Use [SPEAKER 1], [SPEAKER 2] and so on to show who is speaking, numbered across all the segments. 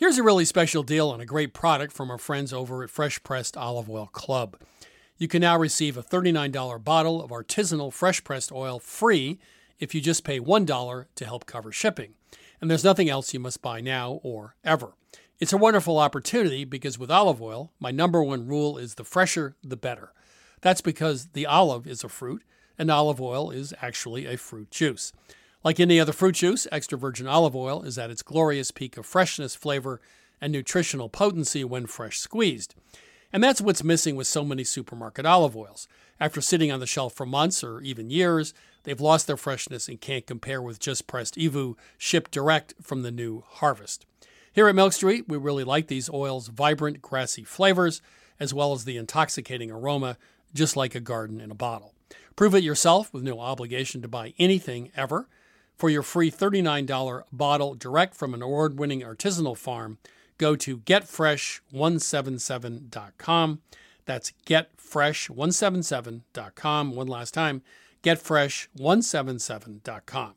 [SPEAKER 1] Here's a really special deal on a great product from our friends over at Fresh Pressed Olive Oil Club. You can now receive a $39 bottle of artisanal fresh pressed oil free if you just pay $1 to help cover shipping. And there's nothing else you must buy now or ever. It's a wonderful opportunity because with olive oil, my number one rule is the fresher, the better. That's because the olive is a fruit, and olive oil is actually a fruit juice. Like any other fruit juice, extra virgin olive oil is at its glorious peak of freshness, flavor, and nutritional potency when fresh squeezed. And that's what's missing with so many supermarket olive oils. After sitting on the shelf for months or even years, they've lost their freshness and can't compare with just pressed EVOO shipped direct from the new harvest. Here at Milk Street, we really like these oils' vibrant, grassy flavors, as well as the intoxicating aroma, just like a garden in a bottle. Prove it yourself with no obligation to buy anything ever. For your free $39 bottle direct from an award-winning artisanal farm, go to getfresh177.com. That's getfresh177.com. One last time, getfresh177.com.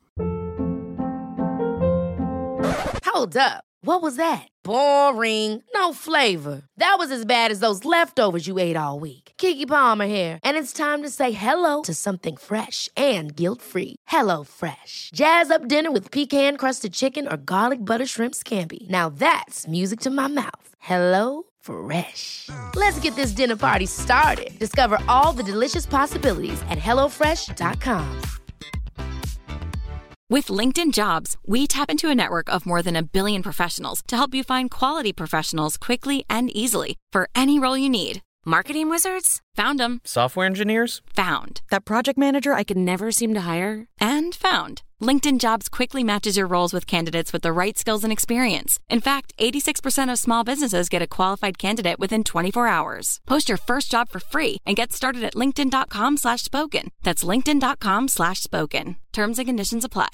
[SPEAKER 2] Hold up. What was that? Boring. No flavor. That was as bad as those leftovers you ate all week. Keke Palmer here, and it's time to say hello to something fresh and guilt-free. Hello Fresh. Jazz up dinner with pecan-crusted chicken or garlic butter shrimp scampi. Now that's music to my mouth. Hello Fresh. Let's get this dinner party started. Discover all the delicious possibilities at hellofresh.com.
[SPEAKER 3] With LinkedIn Jobs, we tap into a network of more than 1 billion professionals to help you find quality professionals quickly and easily for any role you need. Marketing wizards? Found them.
[SPEAKER 4] Software engineers?
[SPEAKER 3] Found.
[SPEAKER 5] That project manager I could never seem to hire?
[SPEAKER 3] And found. LinkedIn Jobs quickly matches your roles with candidates with the right skills and experience. In fact, 86% of small businesses get a qualified candidate within 24 hours. Post your first job for free and get started at linkedin.com/spoken. That's linkedin.com/spoken. Terms and conditions apply.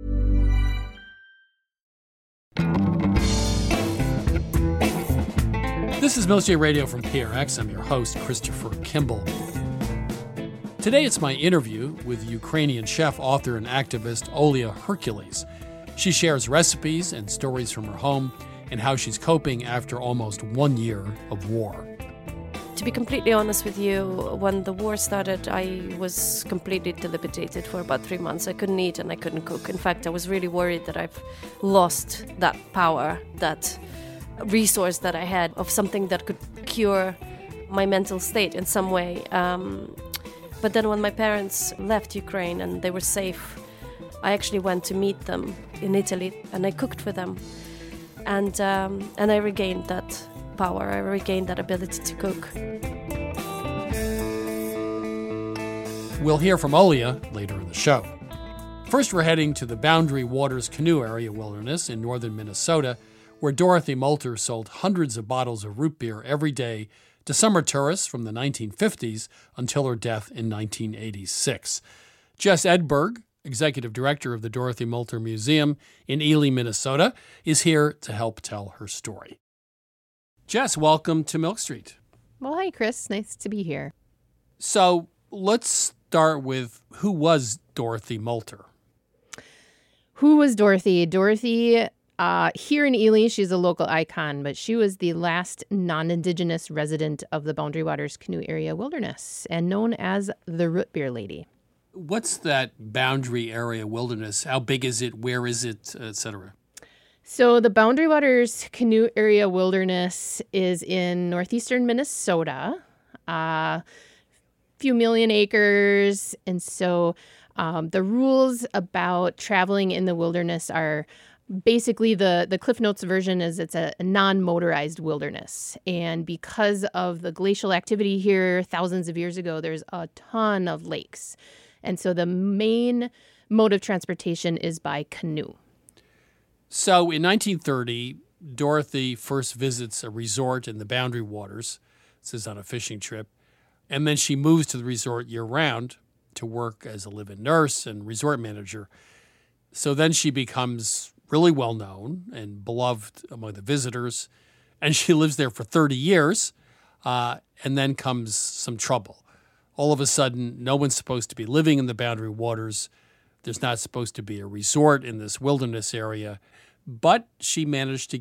[SPEAKER 1] This is Milk Street Radio from PRX. I'm your host, Christopher Kimball. Today it's my interview with Ukrainian chef, author, and activist Olya Hercules. She shares recipes and stories from her home and how she's coping after almost 1 year of war.
[SPEAKER 6] To be completely honest with you, when the war started, I was completely debilitated for about 3 months. I couldn't eat and I couldn't cook. In fact, I was really worried that I've lost that power, that resource that I had of something that could cure my mental state in some way. But then when my parents left Ukraine and they were safe, I actually went to meet them in Italy and I cooked for them. And I regained that power. I regained that ability to cook.
[SPEAKER 1] We'll hear from Olya later in the show. First, we're heading to the Boundary Waters Canoe Area Wilderness in northern Minnesota, where Dorothy Moulter sold hundreds of bottles of root beer every day to summer tourists from the 1950s until her death in 1986. Jess Edberg, executive director of the Dorothy Moulter Museum in Ely, Minnesota, is here to help tell her story. Jess, welcome to Milk Street.
[SPEAKER 7] Well, hi, Chris. Nice to be here.
[SPEAKER 1] So let's start with, who was Dorothy Moulter?
[SPEAKER 7] Who was Dorothy? Dorothy, here in Ely, she's a local icon, but she was the last non-Indigenous resident of the Boundary Waters Canoe Area Wilderness and known as the Root Beer Lady.
[SPEAKER 1] What's that Boundary Area Wilderness? How big is it? Where is it, etc.?
[SPEAKER 7] So the Boundary Waters Canoe Area Wilderness is in northeastern Minnesota, a few million acres. And so the rules about traveling in the wilderness are basically the Cliff Notes version is it's a non-motorized wilderness. And because of the glacial activity here thousands of years ago, there's a ton of lakes. And so the main mode of transportation is by canoe.
[SPEAKER 1] So in 1930, Dorothy first visits a resort in the Boundary Waters. This is on a fishing trip. And then she moves to the resort year-round to work as a live-in nurse and resort manager. So then she becomes really well-known and beloved among the visitors. And she lives there for 30 years. And then comes some trouble. All of a sudden, no one's supposed to be living in the Boundary Waters. There's not supposed to be a resort in this wilderness area. But she managed to get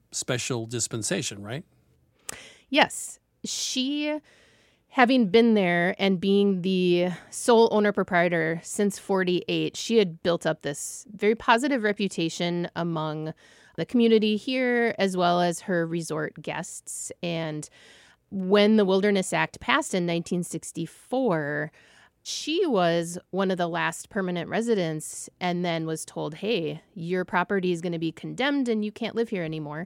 [SPEAKER 1] special dispensation, right?
[SPEAKER 7] Yes. She, having been there and being the sole owner proprietor since 48, she had built up this very positive reputation among the community here, as well as her resort guests. And when the Wilderness Act passed in 1964, she was one of the last permanent residents and then was told, hey, your property is going to be condemned and you can't live here anymore.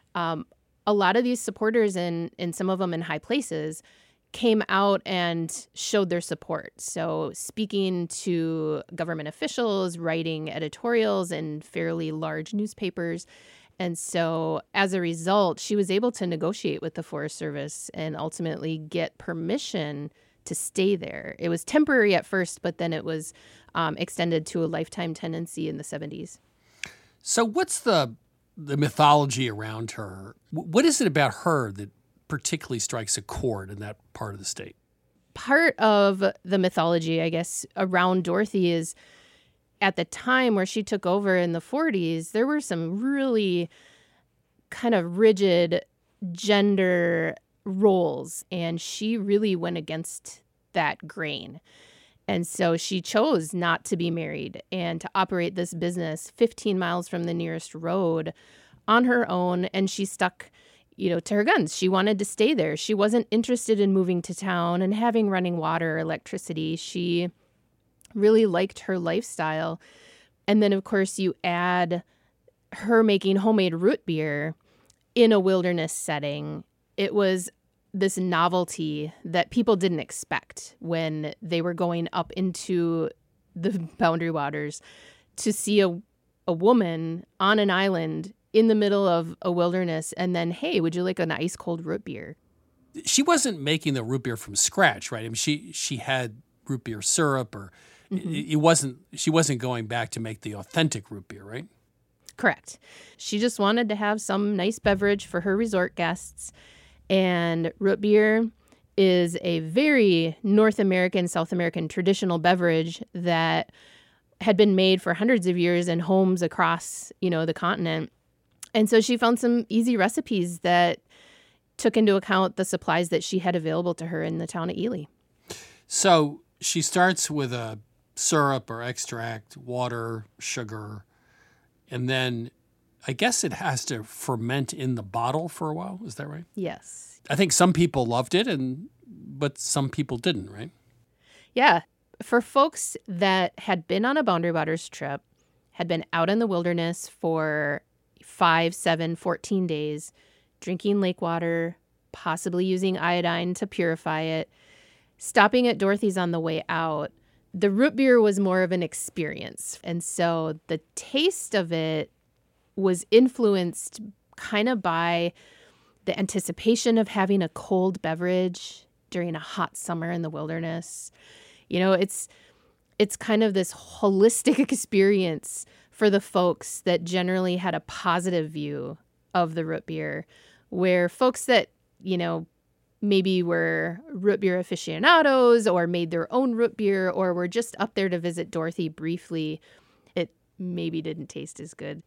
[SPEAKER 7] A lot of these supporters, and some of them in high places, came out and showed their support. So speaking to government officials, writing editorials in fairly large newspapers. And so as a result, she was able to negotiate with the Forest Service and ultimately get permission to stay there. It was temporary at first, but then it was extended to a lifetime tenancy in the 70s.
[SPEAKER 1] So what's the mythology around her? What is it about her that particularly strikes a chord in that part of the state?
[SPEAKER 7] Part of the mythology, I guess, around Dorothy is at the time where she took over in the 40s, there were some really kind of rigid gender roles, and she really went against that grain. And so she chose not to be married and to operate this business 15 miles from the nearest road on her own, and she stuck to her guns. She wanted to stay there. She wasn't interested in moving to town and having running water or electricity. She really liked her lifestyle. And then, of course, you add her making homemade root beer in a wilderness setting. It was this novelty that people didn't expect when they were going up into the Boundary Waters to see a woman on an island in the middle of a wilderness and then, hey, would you like an ice cold root beer?
[SPEAKER 1] She wasn't making the root beer from scratch, right? I mean, she had root beer syrup, or she wasn't going back to make the authentic root beer, right?
[SPEAKER 7] Correct. She just wanted to have some nice beverage for her resort guests. And root beer is a very North American, South American traditional beverage that had been made for hundreds of years in homes across, the continent. And so she found some easy recipes that took into account the supplies that she had available to her in the town of Ely.
[SPEAKER 1] So she starts with a syrup or extract, water, sugar, and then I guess it has to ferment in the bottle for a while. Is that right?
[SPEAKER 7] Yes.
[SPEAKER 1] I think some people loved it, but some people didn't, right?
[SPEAKER 7] Yeah. For folks that had been on a Boundary Waters trip, had been out in the wilderness for 5, 7, 14 days, drinking lake water, possibly using iodine to purify it, stopping at Dorothy's on the way out, the root beer was more of an experience. And so the taste of it was influenced kind of by the anticipation of having a cold beverage during a hot summer in the wilderness. It's kind of this holistic experience for the folks that generally had a positive view of the root beer, where folks that, maybe were root beer aficionados or made their own root beer or were just up there to visit Dorothy briefly, it maybe didn't taste as good.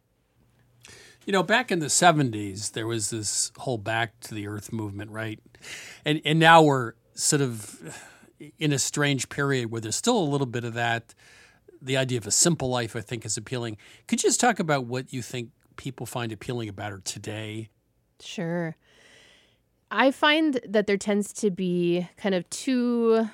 [SPEAKER 1] Back in the 70s, there was this whole Back to the Earth movement, right? And now we're sort of in a strange period where there's still a little bit of that. The idea of a simple life, I think, is appealing. Could you just talk about what you think people find appealing about her today?
[SPEAKER 7] Sure. I find that there tends to be kind of two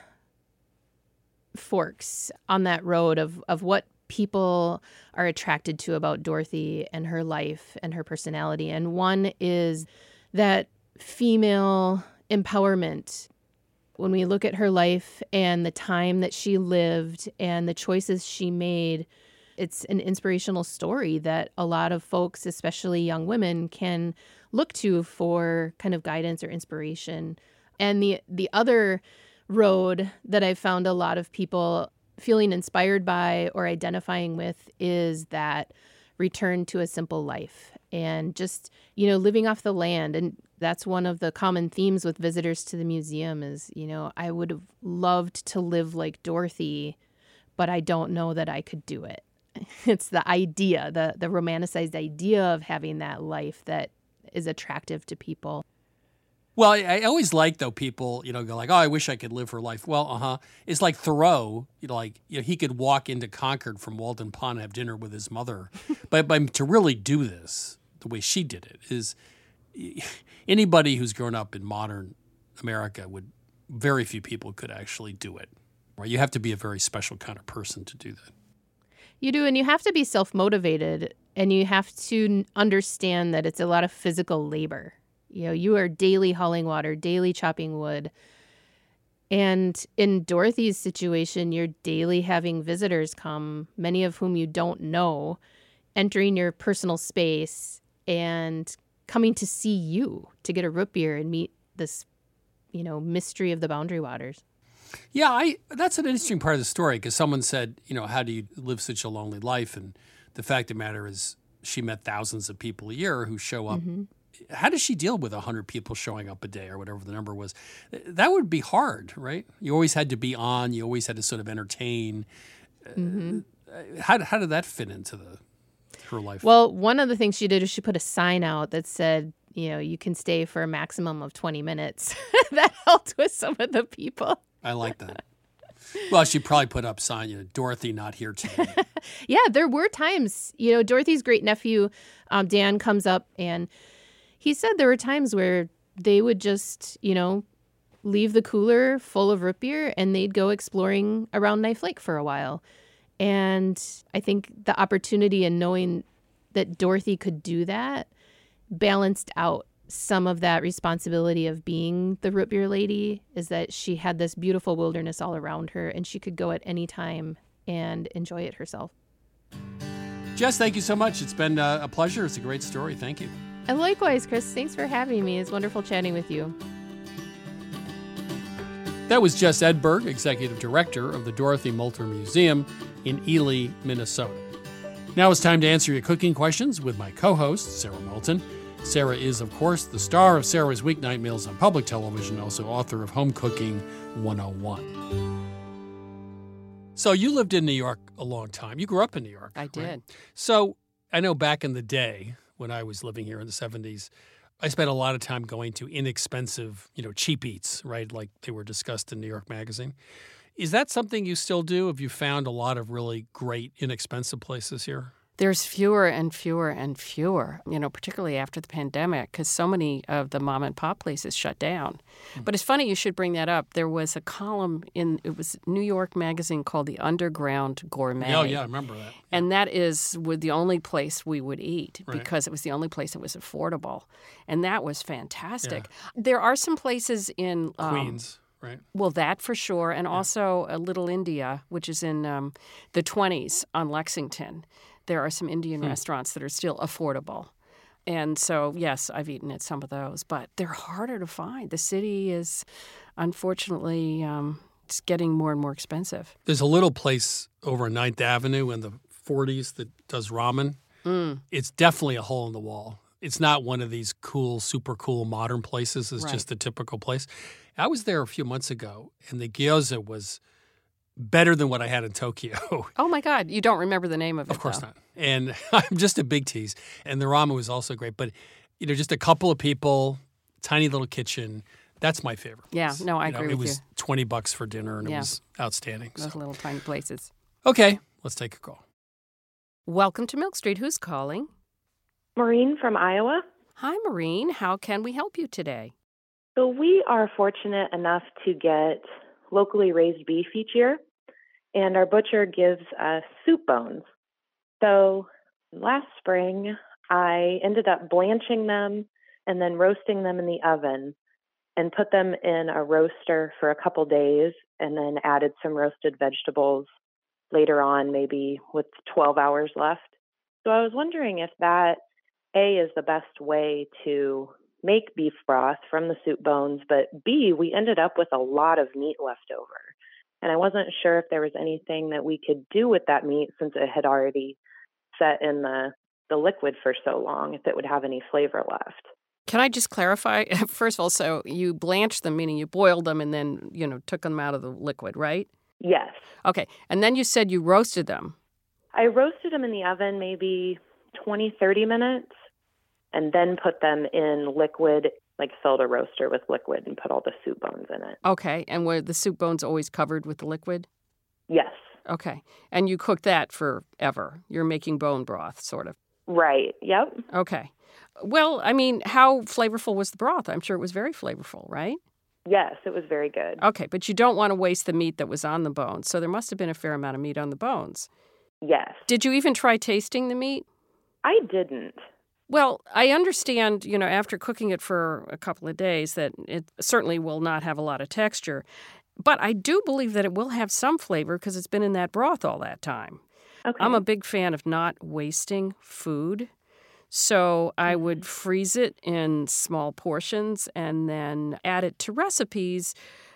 [SPEAKER 7] forks on that road of what people are attracted to about Dorothy and her life and her personality. And one is that female empowerment. When we look at her life and the time that she lived and the choices she made, it's an inspirational story that a lot of folks, especially young women, can look to for kind of guidance or inspiration. And the other road that I've found a lot of people feeling inspired by or identifying with is that return to a simple life and just, living off the land. And that's one of the common themes with visitors to the museum is, I would have loved to live like Dorothy, but I don't know that I could do it. It's the idea, the romanticized idea of having that life that is attractive to people.
[SPEAKER 1] Well, I always like, though, people, go like, oh, I wish I could live her life. Well, It's like Thoreau, he could walk into Concord from Walden Pond and have dinner with his mother. but to really do this, the way she did it, is anybody who's grown up in modern America very few people could actually do it. Right? You have to be a very special kind of person to do that.
[SPEAKER 7] You do, and you have to be self-motivated, and you have to understand that it's a lot of physical labor. You are daily hauling water, daily chopping wood. And in Dorothy's situation, you're daily having visitors come, many of whom you don't know, entering your personal space and coming to see you to get a root beer and meet this, mystery of the Boundary Waters.
[SPEAKER 1] Yeah, that's an interesting part of the story, because someone said, how do you live such a lonely life? And the fact of the matter is she met thousands of people a year who show up. Mm-hmm. How does she deal with 100 people showing up a day or whatever the number was? That would be hard, right? You always had to be on. You always had to sort of entertain. Mm-hmm. How did that fit into her life?
[SPEAKER 7] Well, one of the things she did is she put a sign out that said, you can stay for a maximum of 20 minutes. That helped with some of the people.
[SPEAKER 1] I like that. Well, she probably put up sign, Dorothy not here today.
[SPEAKER 7] Yeah, there were times, Dorothy's great nephew, Dan, comes up and he said there were times where they would just, leave the cooler full of root beer and they'd go exploring around Knife Lake for a while. And I think the opportunity and knowing that Dorothy could do that balanced out some of that responsibility of being the root beer lady, is that she had this beautiful wilderness all around her and she could go at any time and enjoy it herself.
[SPEAKER 1] Jess, thank you so much. It's been a pleasure. It's a great story. Thank you.
[SPEAKER 7] And likewise, Chris, thanks for having me. It's wonderful chatting with you.
[SPEAKER 1] That was Jess Edberg, Executive Director of the Dorothy Moulter Museum in Ely, Minnesota. Now it's time to answer your cooking questions with my co-host, Sarah Moulton. Sarah is, of course, the star of Sarah's Weeknight Meals on public television, also author of Home Cooking 101. So you lived in New York a long time. You grew up in New York.
[SPEAKER 4] I did. Right?
[SPEAKER 1] So I know back in the day when I was living here in the 70s, I spent a lot of time going to inexpensive, cheap eats, right? Like they were discussed in New York Magazine. Is that something you still do? Have you found a lot of really great, inexpensive places here?
[SPEAKER 4] There's fewer and fewer and fewer, particularly after the pandemic, because so many of the mom and pop places shut down. Mm-hmm. But it's funny you should bring that up. There was a column it was New York Magazine called The Underground Gourmet.
[SPEAKER 1] Oh, yeah, I remember that.
[SPEAKER 4] And that is the only place we would eat because it was the only place that was affordable. And that was fantastic. Yeah. There are some places in
[SPEAKER 1] Queens. Right.
[SPEAKER 4] Well, that for sure. And also Little India, which is in the 20s on Lexington. There are some Indian restaurants that are still affordable. And so, yes, I've eaten at some of those, but they're harder to find. The city is, unfortunately, it's getting more and more expensive.
[SPEAKER 1] There's a little place over on 9th Avenue in the 40s that does ramen. It's definitely a hole in the wall. It's not one of these cool, super cool modern places. It's just the typical place. I was there a few months ago, and the gyoza was better than what I had in Tokyo.
[SPEAKER 4] Oh, my God. You don't remember the name of it,
[SPEAKER 1] Of course not. And I'm just a big tease. And the ramen was also great. But, just a couple of people, tiny little kitchen. That's my favorite place.
[SPEAKER 4] Yeah, no, I agree with you.
[SPEAKER 1] It was $20 for dinner, and it was outstanding.
[SPEAKER 4] Those little tiny places.
[SPEAKER 1] Okay, let's take a call.
[SPEAKER 4] Welcome to Milk Street. Who's calling?
[SPEAKER 8] Maureen from Iowa.
[SPEAKER 4] Hi, Maureen. How can we help you today?
[SPEAKER 8] So we are fortunate enough to get locally raised beef each year, and our butcher gives us soup bones. So last spring, I ended up blanching them and then roasting them in the oven and put them in a roaster for a couple days and then added some roasted vegetables later on, maybe with 12 hours left. So I was wondering if that, A, is the best way to make beef broth from the soup bones, but B, we ended up with a lot of meat left over. And I wasn't sure if there was anything that we could do with that meat since it had already set in the liquid for so long, if it would have any flavor left.
[SPEAKER 4] Can I just clarify? First of all, so you blanched them, meaning you boiled them and then, took them out of the liquid, right?
[SPEAKER 8] Yes.
[SPEAKER 4] Okay. And then you said you roasted them.
[SPEAKER 8] I roasted them in the oven maybe 20, 30 minutes. and then put them in liquid, like filled a roaster with liquid and put all the soup bones in it.
[SPEAKER 4] Okay. And were the soup bones always covered with the liquid?
[SPEAKER 8] Yes.
[SPEAKER 4] Okay. And you cook that forever. You're making bone broth, sort of.
[SPEAKER 8] Right. Yep.
[SPEAKER 4] Okay. Well, I mean, how flavorful was the broth? I'm sure it was very flavorful, right?
[SPEAKER 8] Yes, it was very good.
[SPEAKER 4] Okay, but you don't want to waste the meat that was on the bones. So there must have been a fair amount of meat on the bones.
[SPEAKER 8] Yes.
[SPEAKER 4] Did you even try tasting the meat?
[SPEAKER 8] I didn't.
[SPEAKER 4] Well, I understand, after cooking it for a couple of days that it certainly will not have a lot of texture. But I do believe that it will have some flavor because it's been in that broth all that time.
[SPEAKER 8] Okay.
[SPEAKER 4] I'm a big fan of not wasting food. So I would freeze it in small portions and then add it to recipes,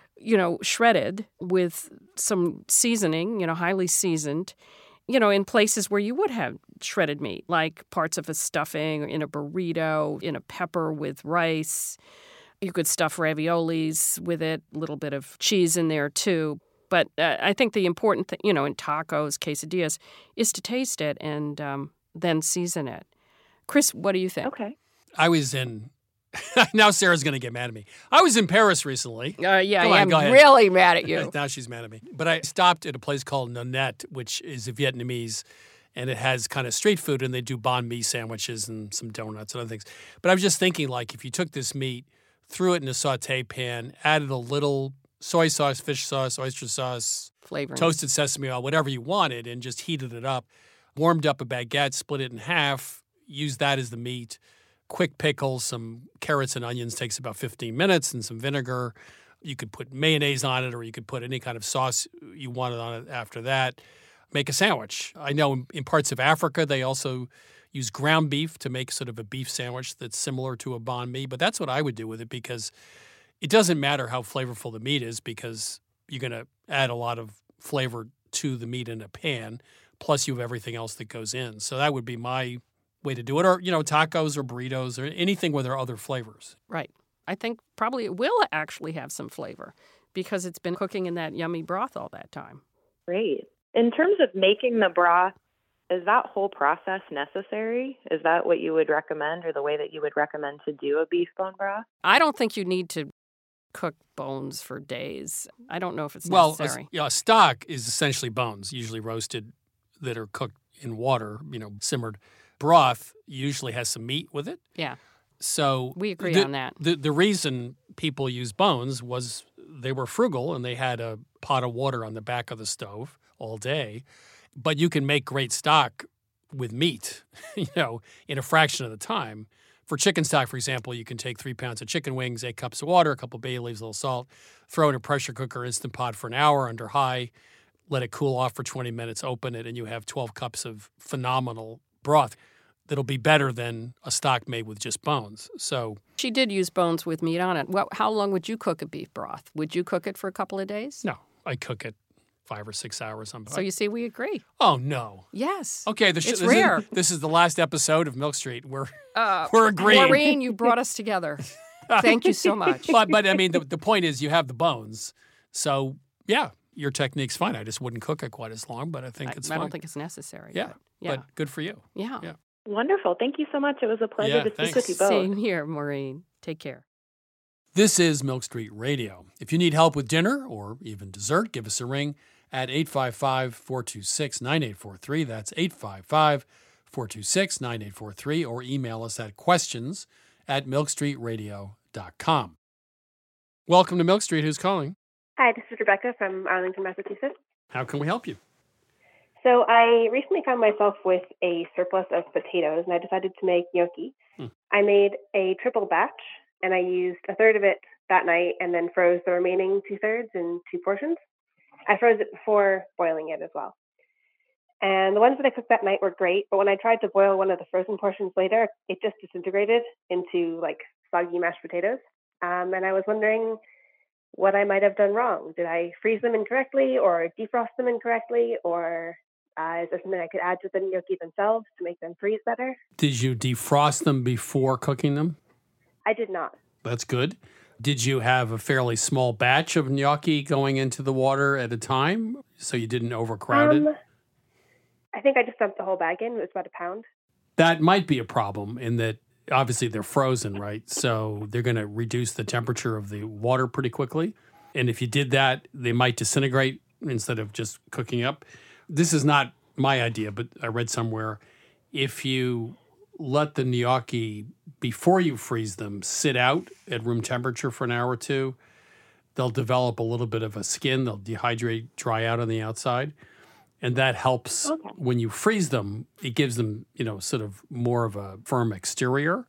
[SPEAKER 4] shredded with some seasoning, highly seasoned, in places where you would have shredded meat, like parts of a stuffing, in a burrito, in a pepper with rice. You could stuff raviolis with it, a little bit of cheese in there too. But I think the important thing, in tacos, quesadillas, is to taste it and then season it. Chris, what do you think?
[SPEAKER 8] Okay.
[SPEAKER 1] I was in, now Sarah's going to get mad at me. I was in Paris recently.
[SPEAKER 4] I'm really mad at you.
[SPEAKER 1] Now she's mad at me. But I stopped at a place called Nonette, which is a Vietnamese, and it has kind of street food, and they do banh mi sandwiches and some donuts and other things. But I was just thinking, like, if you took this meat, threw it in a saute pan, added a little soy sauce, fish sauce, oyster sauce,
[SPEAKER 4] flavoring,
[SPEAKER 1] toasted sesame oil, whatever you wanted, and just heated it up, warmed up a baguette, split it in half, use that as the meat, quick pickles, some carrots and onions, takes about 15 minutes, and some vinegar. You could put mayonnaise on it, or you could put any kind of sauce you wanted on it after that. Make a sandwich. I know in parts of Africa, they also use ground beef to make sort of a beef sandwich that's similar to a banh mi, but that's what I would do with it because it doesn't matter how flavorful the meat is because you're going to add a lot of flavor to the meat in a pan, plus you have everything else that goes in. So that would be my way to do it, or, tacos or burritos or anything where there are other flavors.
[SPEAKER 4] Right. I think probably it will actually have some flavor because it's been cooking in that yummy broth all that time.
[SPEAKER 8] Great. In terms of making the broth, is that whole process necessary? Is that what you would recommend or the way that you would recommend to do a beef bone broth?
[SPEAKER 4] I don't think you need to cook bones for days. I don't know if it's necessary.
[SPEAKER 1] Well, a stock is essentially bones, usually roasted, that are cooked in water, simmered. Broth usually has some meat with it.
[SPEAKER 4] Yeah.
[SPEAKER 1] So
[SPEAKER 4] we agree on that.
[SPEAKER 1] The reason people use bones was they were frugal and they had a pot of water on the back of the stove all day. But you can make great stock with meat, in a fraction of the time. For chicken stock, for example, you can take 3 pounds of chicken wings, 8 cups of water, a couple bay leaves, a little salt, throw it in a pressure cooker, Instant Pot for an hour under high, let it cool off for 20 minutes, open it, and you have 12 cups of phenomenal broth that'll be better than a stock made with just bones. So
[SPEAKER 4] she did use bones with meat on it. Well, how long would you cook a beef broth? Would you cook it for a couple of days?
[SPEAKER 1] No, I cook it 5 or 6 hours.
[SPEAKER 4] So you see, we agree.
[SPEAKER 1] Oh, no.
[SPEAKER 4] Yes.
[SPEAKER 1] Okay,
[SPEAKER 4] it's rare.
[SPEAKER 1] This is the last episode of Milk Street. We're agreeing.
[SPEAKER 4] Maureen, you brought us together. Thank you so much.
[SPEAKER 1] But I mean, the point is you have the bones. So, yeah, your technique's fine. I just wouldn't cook it quite as long, but I think it's fine.
[SPEAKER 4] I don't think it's necessary.
[SPEAKER 1] Yeah, but good for you.
[SPEAKER 4] Yeah.
[SPEAKER 8] Wonderful. Thank you so much. It was a pleasure to speak with you both.
[SPEAKER 4] Same here, Maureen. Take care.
[SPEAKER 1] This is Milk Street Radio. If you need help with dinner or even dessert, give us a ring at 855-426-9843. That's 855-426-9843, or email us at questions@milkstreetradio.com. Welcome to Milk Street. Who's calling?
[SPEAKER 9] Hi, this is Rebecca from Arlington, Massachusetts.
[SPEAKER 1] How can we help you?
[SPEAKER 9] So I recently found myself with a surplus of potatoes, and I decided to make gnocchi. I made a triple batch, and I used a third of it that night and then froze the remaining 2/3 in 2 portions. I froze it before boiling it as well. And the ones that I cooked that night were great, but when I tried to boil one of the frozen portions later, it just disintegrated into like soggy mashed potatoes. And I was wondering what I might have done wrong. Did I freeze them incorrectly or defrost them incorrectly, or is there something I could add to the gnocchi themselves to make them freeze better?
[SPEAKER 1] Did you defrost them before cooking them?
[SPEAKER 9] I did not.
[SPEAKER 1] That's good. Did you have a fairly small batch of gnocchi going into the water at a time so you didn't overcrowd it?
[SPEAKER 9] I think I just dumped the whole bag in. It was about a pound.
[SPEAKER 1] That might be a problem in that obviously they're frozen, right? So they're going to reduce the temperature of the water pretty quickly. And if you did that, they might disintegrate instead of just cooking up. This is not my idea, but I read somewhere, if you let the gnocchi, before you freeze them, sit out at room temperature for an hour or two, they'll develop a little bit of a skin. They'll dehydrate, dry out on the outside. And that helps when you freeze them. It gives them, sort of more of a firm exterior.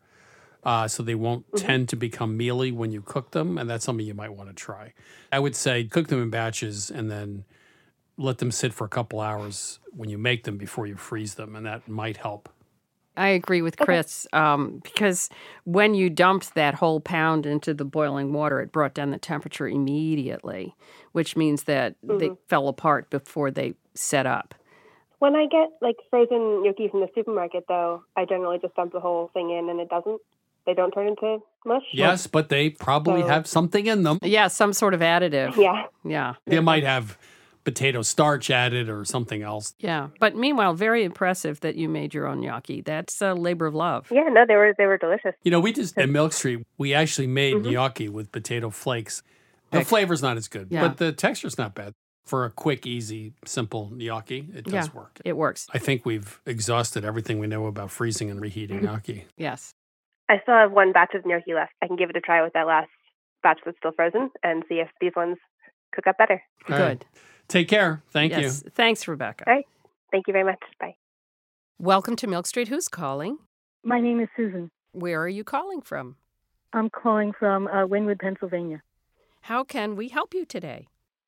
[SPEAKER 1] So they won't tend to become mealy when you cook them. And that's something you might want to try. I would say cook them in batches and then let them sit for a couple hours when you make them before you freeze them. And that might help.
[SPEAKER 4] I agree with Chris because when you dumped that whole pound into the boiling water, it brought down the temperature immediately, which means that they fell apart before they set up.
[SPEAKER 9] When I get frozen gnocchi from the supermarket, though, I generally just dump the whole thing in and they don't turn into mush.
[SPEAKER 1] Yes, but they probably have something in them.
[SPEAKER 4] Yeah, some sort of additive.
[SPEAKER 9] Yeah.
[SPEAKER 1] They might have potato starch added or something else.
[SPEAKER 4] Yeah. But meanwhile, very impressive that you made your own gnocchi. That's a labor of love.
[SPEAKER 9] Yeah, no, they were delicious.
[SPEAKER 1] We just, at Milk Street, we actually made gnocchi with potato flakes. The flavor's not as good, but the texture's not bad. For a quick, easy, simple gnocchi, it does work.
[SPEAKER 4] It works.
[SPEAKER 1] I think we've exhausted everything we know about freezing and reheating gnocchi.
[SPEAKER 4] Yes.
[SPEAKER 9] I still have one batch of gnocchi left. I can give it a try with that last batch that's still frozen and see if these ones cook up better.
[SPEAKER 1] All
[SPEAKER 4] Good.
[SPEAKER 1] Right. Take care. Thank you.
[SPEAKER 4] Thanks, Rebecca.
[SPEAKER 9] All right. Thank you very much. Bye.
[SPEAKER 4] Welcome to Milk Street. Who's calling?
[SPEAKER 10] My name is Susan.
[SPEAKER 4] Where are you calling from?
[SPEAKER 10] I'm calling from Wynwood, Pennsylvania.
[SPEAKER 4] How can we help you today?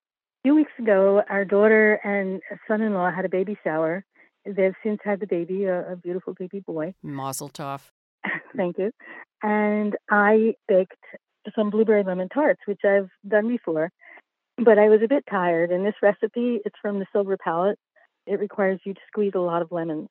[SPEAKER 10] A few weeks ago, our daughter and son-in-law had a baby shower. They've since had the baby, a beautiful baby boy.
[SPEAKER 4] Mazel tov.
[SPEAKER 10] Thank you. And I baked some blueberry lemon tarts, which I've done before. But I was a bit tired, and this recipe, it's from the Silver Palette. It requires you to squeeze a lot of lemons,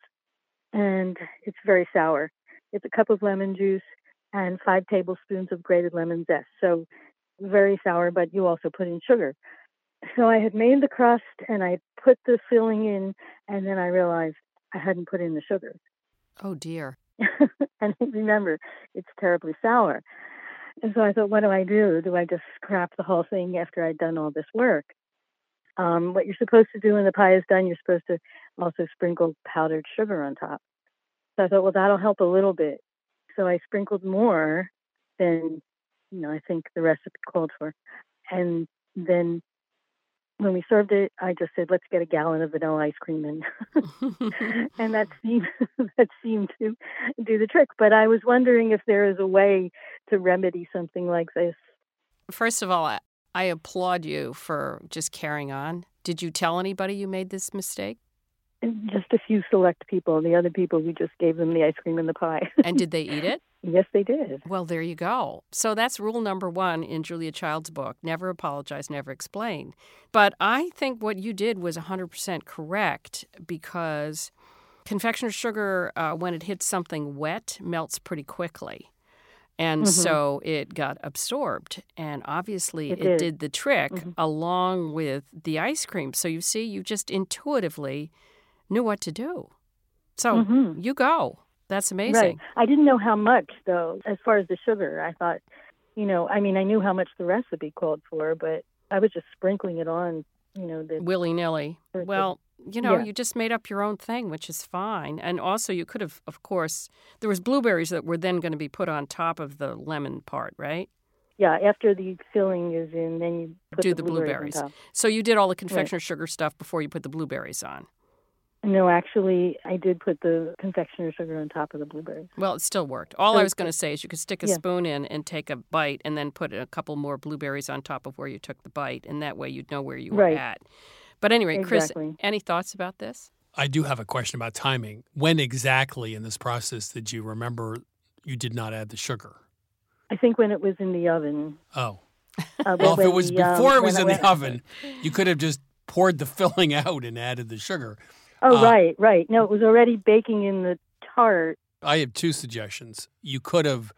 [SPEAKER 10] and it's very sour. It's a cup of lemon juice and 5 tablespoons of grated lemon zest. So very sour, but you also put in sugar. So I had made the crust, and I put the filling in, and then I realized I hadn't put in the sugar.
[SPEAKER 4] Oh, dear.
[SPEAKER 10] And remember, it's terribly sour. And so I thought, what do I do? Do I just scrap the whole thing after I'd done all this work? What you're supposed to do when the pie is done, you're supposed to also sprinkle powdered sugar on top. So I thought, well, that'll help a little bit. So I sprinkled more than, I think the recipe called for. And then when we served it, I just said, let's get a gallon of vanilla ice cream in. And that seemed to do the trick. But I was wondering if there is a way to remedy something like this.
[SPEAKER 4] First of all, I applaud you for just carrying on. Did you tell anybody you made this mistake?
[SPEAKER 10] Just a few select people. The other people, we just gave them the ice cream and the pie.
[SPEAKER 4] And did they eat it?
[SPEAKER 10] Yes, they did.
[SPEAKER 4] Well, there you go. So that's rule number 1 in Julia Child's book, never apologize, never explain. But I think what you did was 100% correct because confectioner's sugar, when it hits something wet, melts pretty quickly. And so it got absorbed. And obviously it did the trick along with the ice cream. So you see, you just intuitively knew what to do. So you go. That's amazing.
[SPEAKER 10] Right. I didn't know how much, though, as far as the sugar. I thought, I knew how much the recipe called for, but I was just sprinkling it on,
[SPEAKER 4] willy-nilly. Well, you just made up your own thing, which is fine. And also you could have, of course, there was blueberries that were then going to be put on top of the lemon part, right?
[SPEAKER 10] Yeah, after the filling is in, then you put
[SPEAKER 4] the blueberries.
[SPEAKER 10] on top.
[SPEAKER 4] So you did all the confectioner's sugar stuff before you put the blueberries on.
[SPEAKER 10] No, actually, I did put the confectioner's sugar on top of the blueberries.
[SPEAKER 4] Well, it still worked. All I was going to say is you could stick a spoon in and take a bite and then put a couple more blueberries on top of where you took the bite, and that way you'd know where you were at. But anyway, Chris, any thoughts about this?
[SPEAKER 1] I do have a question about timing. When exactly in this process did you remember you did not add the sugar?
[SPEAKER 10] I think when it was in the oven.
[SPEAKER 1] Oh. Well, if it was before it was in the oven, you could have just poured the filling out and added the sugar.
[SPEAKER 10] Oh, right. No, it was already baking in the tart.
[SPEAKER 1] I have 2 suggestions. You could have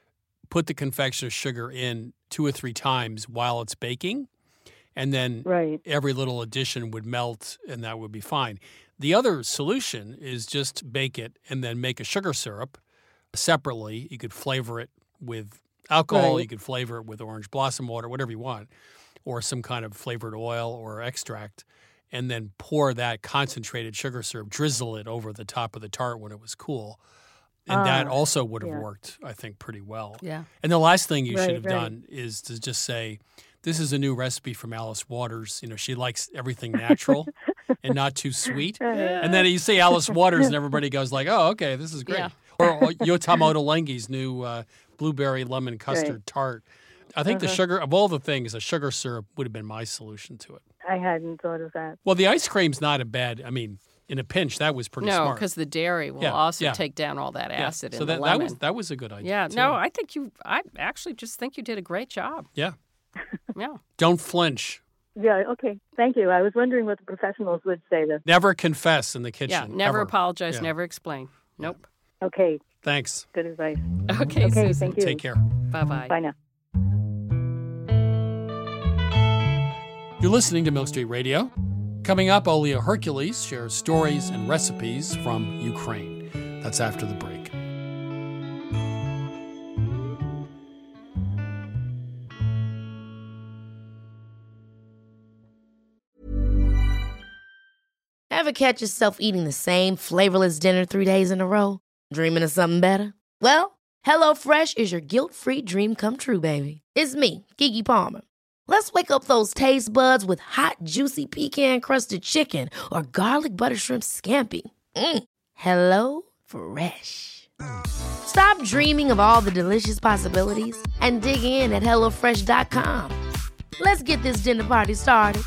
[SPEAKER 1] put the confectioner's sugar in 2 or 3 times while it's baking, and then every little addition would melt, and that would be fine. The other solution is just bake it and then make a sugar syrup separately. You could flavor it with alcohol.
[SPEAKER 10] Right.
[SPEAKER 1] You could flavor it with orange blossom water, whatever you want, or some kind of flavored oil or extract, and then pour that concentrated sugar syrup, drizzle it over the top of the tart when it was cool. And that also would have worked, I think, pretty well.
[SPEAKER 4] Yeah.
[SPEAKER 1] And the last thing you should have done is to just say, this is a new recipe from Alice Waters. You know, she likes everything natural and not too sweet. And then you say Alice Waters and everybody goes like, oh, okay, this is great.
[SPEAKER 4] Yeah.
[SPEAKER 1] Or Yotamoto Lengi's new blueberry lemon custard tart. I think the sugar, of all the things, a sugar syrup would have been my solution to it.
[SPEAKER 10] I hadn't thought of that.
[SPEAKER 1] Well, the ice cream's not a bad, I mean, in a pinch, that was pretty smart.
[SPEAKER 4] No, because the dairy will also take down all that acid in the lemon.
[SPEAKER 1] that was a good idea.
[SPEAKER 4] Yeah,
[SPEAKER 1] too.
[SPEAKER 4] no, I actually just think you did a great job.
[SPEAKER 1] Yeah.
[SPEAKER 4] Yeah.
[SPEAKER 1] Don't flinch.
[SPEAKER 10] Yeah, okay. Thank you. I was wondering what the professionals would say to.
[SPEAKER 1] Never confess in the kitchen.
[SPEAKER 4] Yeah, never
[SPEAKER 1] ever.
[SPEAKER 4] apologize,
[SPEAKER 1] Yeah.
[SPEAKER 4] never explain. Nope.
[SPEAKER 10] Okay,
[SPEAKER 1] Thanks.
[SPEAKER 10] good advice.
[SPEAKER 4] Okay, Susan.
[SPEAKER 10] Thank you.
[SPEAKER 1] Take care.
[SPEAKER 4] Bye-bye.
[SPEAKER 10] Bye now.
[SPEAKER 1] You're listening to Milk Street Radio. Coming up, Olia Hercules shares stories and recipes from Ukraine. That's after the break.
[SPEAKER 2] Ever catch yourself eating the same flavorless dinner 3 days in a row? Dreaming of something better? Well, HelloFresh is your guilt-free dream come true, baby. It's me, Keke Palmer. Let's wake up those taste buds with hot, juicy pecan-crusted chicken or garlic butter shrimp scampi. Hello Fresh. Stop dreaming of all the delicious possibilities and dig in at HelloFresh.com. Let's get this dinner party started.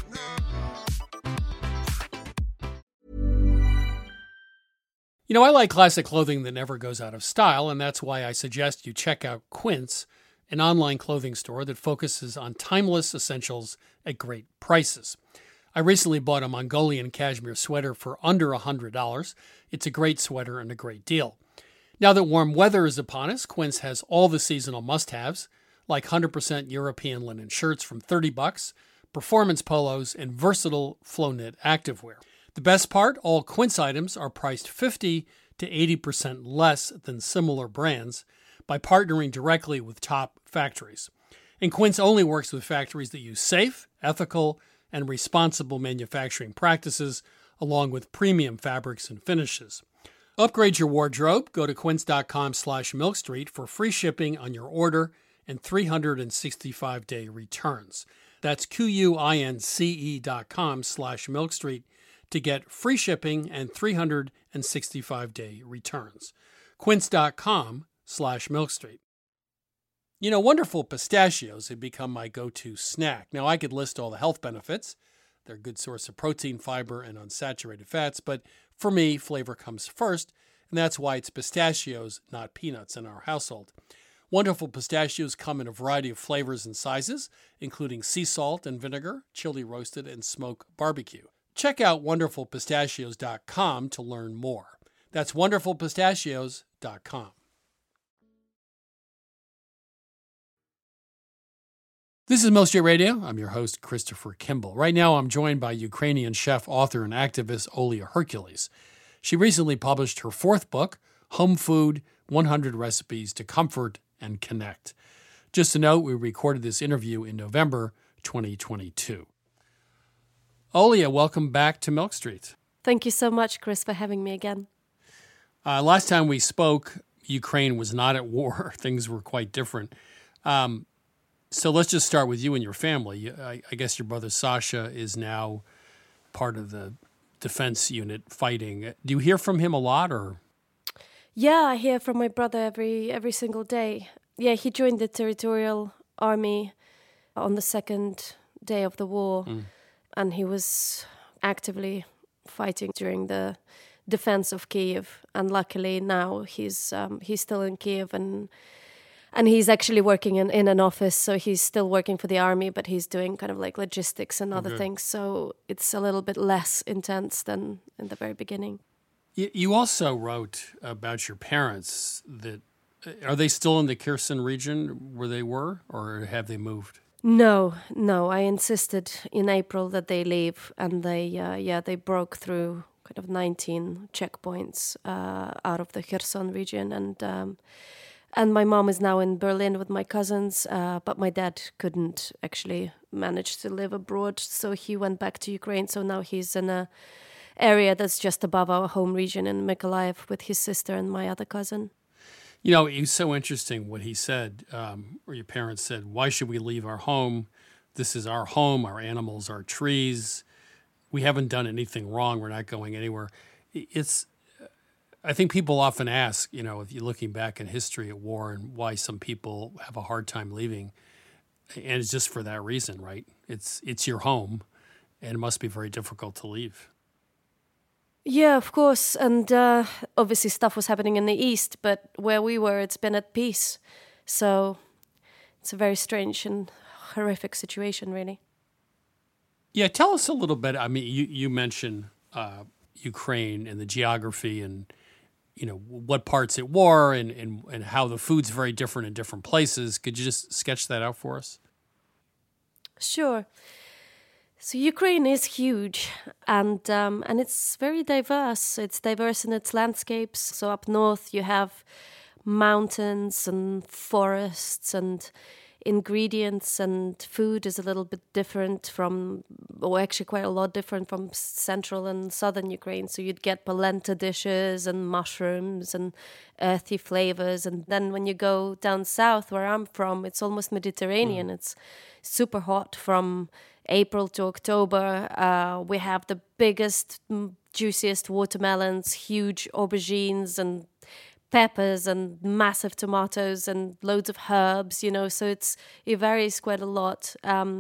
[SPEAKER 1] You know, I like classic clothing that never goes out of style, and that's why I suggest you check out Quince, an online clothing store that focuses on timeless essentials at great prices. I recently bought a Mongolian cashmere sweater for under $100. It's a great sweater and a great deal. Now that warm weather is upon us, Quince has all the seasonal must-haves, like 100% European linen shirts from $30, performance polos, and versatile flow-knit activewear. The best part, all Quince items are priced 50 to 80% less than similar brands by partnering directly with top factories. And Quince only works with factories that use safe, ethical, and responsible manufacturing practices, along with premium fabrics and finishes. Upgrade your wardrobe. Go to quince.com/milkstreet for free shipping on your order and 365-day returns. That's QUINCE.com/milkstreet to get free shipping and 365-day returns. Quince.com/milkstreet. You know, Wonderful Pistachios have become my go-to snack. Now, I could list all the health benefits. They're a good source of protein, fiber, and unsaturated fats, but for me, flavor comes first, and that's why it's pistachios, not peanuts, in our household. Wonderful Pistachios come in a variety of flavors and sizes, including sea salt and vinegar, chili roasted, and smoke barbecue. Check out wonderfulpistachios.com to learn more. That's wonderfulpistachios.com. This is Milk Street Radio. I'm your host, Christopher Kimball. Right now, I'm joined by Ukrainian chef, author, and activist Olia Hercules. She recently published her fourth book, Home Food, 100 Recipes to Comfort and Connect. Just a note, we recorded this interview in November 2022. Olia, welcome back to Milk Street.
[SPEAKER 6] Thank you so much, Chris, for having me again.
[SPEAKER 1] Last time we spoke, Ukraine was not at war. Things were quite different. So let's just start with you and your family. I guess your brother Sasha is now part of the defense unit fighting. Do you hear from him a lot, or?
[SPEAKER 6] Yeah, I hear from my brother every single day. Yeah, he joined the territorial army on the second day of the war, and he was actively fighting during the defense of Kyiv. And luckily now he's still in Kyiv, and he's actually working in an office, so he's still working for the army, but he's doing kind of like logistics and other things. So it's a little bit less intense than in the very beginning.
[SPEAKER 1] You also wrote about your parents. Are they still in the Kherson region where they were, or have they moved?
[SPEAKER 6] No. I insisted in April that they leave, and they broke through kind of 19 checkpoints out of the Kherson region. And my mom is now in Berlin with my cousins, but my dad couldn't actually manage to live abroad, so he went back to Ukraine. So now he's in a area that's just above our home region in Mykolaiv with his sister and my other cousin.
[SPEAKER 1] You know, it was so interesting what he said, or your parents said, why should we leave our home? This is our home, our animals, our trees. We haven't done anything wrong. We're not going anywhere. I think people often ask, you know, if you're looking back in history at war and why some people have a hard time leaving. And it's just for that reason, right? It's your home, and it must be very difficult to leave.
[SPEAKER 6] Yeah, of course. And obviously stuff was happening in the east, but where we were, it's been at peace. So it's a very strange and horrific situation, really.
[SPEAKER 1] Yeah, tell us a little bit. I mean, you mentioned Ukraine and the geography and, you know, what parts it were and how the food's very different in different places. Could you just sketch that out for us?
[SPEAKER 6] Sure. So Ukraine is huge, and it's very diverse. It's diverse in its landscapes. So up north you have mountains and forests, and ingredients and food is a little bit different from, or actually quite a lot different from central and southern Ukraine. So you'd get polenta dishes and mushrooms and earthy flavors. And then when you go down south, where I'm from, it's almost Mediterranean. It's super hot from April to October. We have the biggest, juiciest watermelons, huge aubergines and peppers and massive tomatoes and loads of herbs, you know, so it varies quite a lot.